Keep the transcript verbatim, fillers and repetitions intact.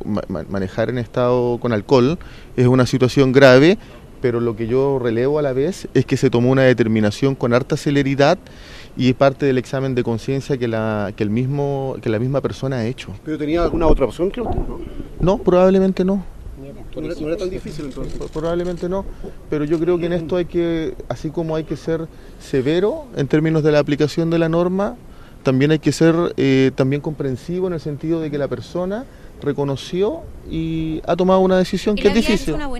ma manejar en estado con alcohol es una situación grave, pero lo que yo relevo a la vez es que se tomó una determinación con harta celeridad y es parte del examen de conciencia que la, que, el mismo, que la misma persona ha hecho. ¿Pero tenía alguna otra opción, creo usted? No, no probablemente no. No era, no era tan difícil entonces. Probablemente no, pero yo creo que en esto hay que, así como hay que ser severo en términos de la aplicación de la norma, también hay que ser eh, también comprensivo en el sentido de que la persona reconoció y ha tomado una decisión que es difícil.